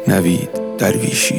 نوید درویشی.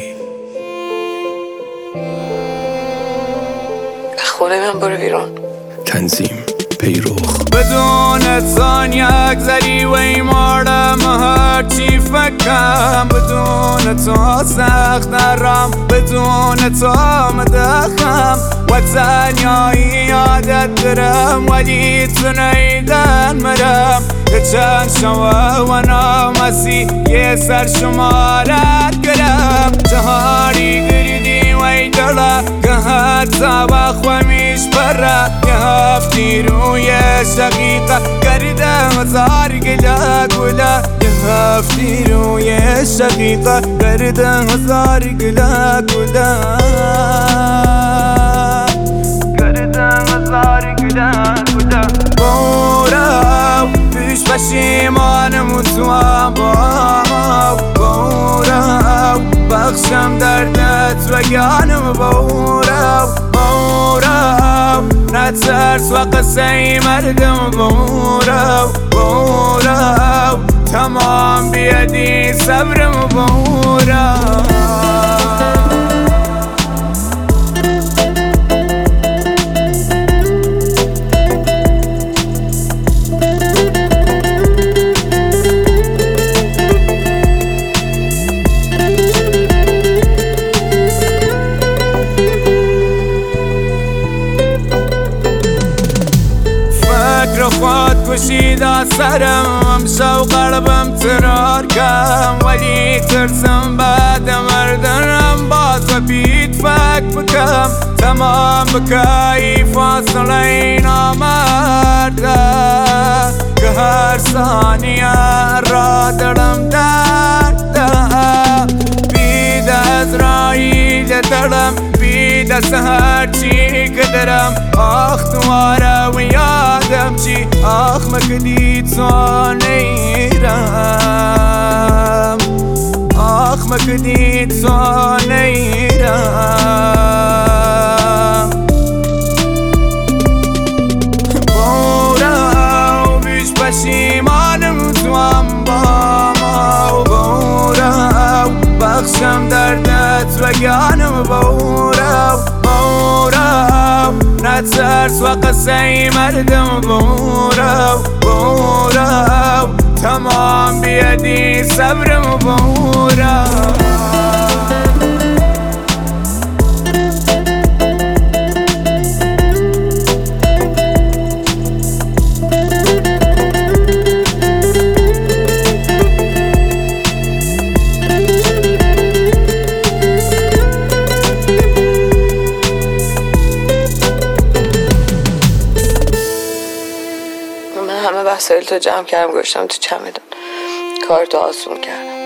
خونه من برو بیرون. تنظیم پیروخ. بدون ثانیه گذری و ایمارم هرچی فکرم، بدون تو سخت نرم، بدون تو مدخم و تنیایی عادت دارم ولی تو نیدن مرم. یه چند شما و نامسی یه سر شمارت گرم، جهاری گریدی و ای دلا که حتی بخومیش برا یه هفتی روی شقیقه گردم هزار گلا گلا، یه هفتی روی شقیقه گردم هزار گلا گلا، گردم هزار گلا گلا. بورو پیش پشیمانم و تو هم بورو بخشم دردت و گانم بورو نترس و قصه مردم بورو تمام بیادی صبرم بورو. خود کشید از سرم شو قلبم ترار کم، ولی ترسم بعد مردنم باز و بید فکر بکم، تمام بکایی فاصله نامرده که هر ثانیه را دلم درده. بید از رایی دلم بید از هر چی که دارم، آخ دواره و یادم چی آخ مکدی تو نیرم، آخ مکدی تو نیرم. بورو بیش پشیمانم تو هم با بورو بخشم دردت و گانم بورو نترس و قصه مردم بورو تمام بیادی صبرم بورو. من همه وسایل تو جمع کردم گذاشتم تو چمدون، کارتو آسون کردم.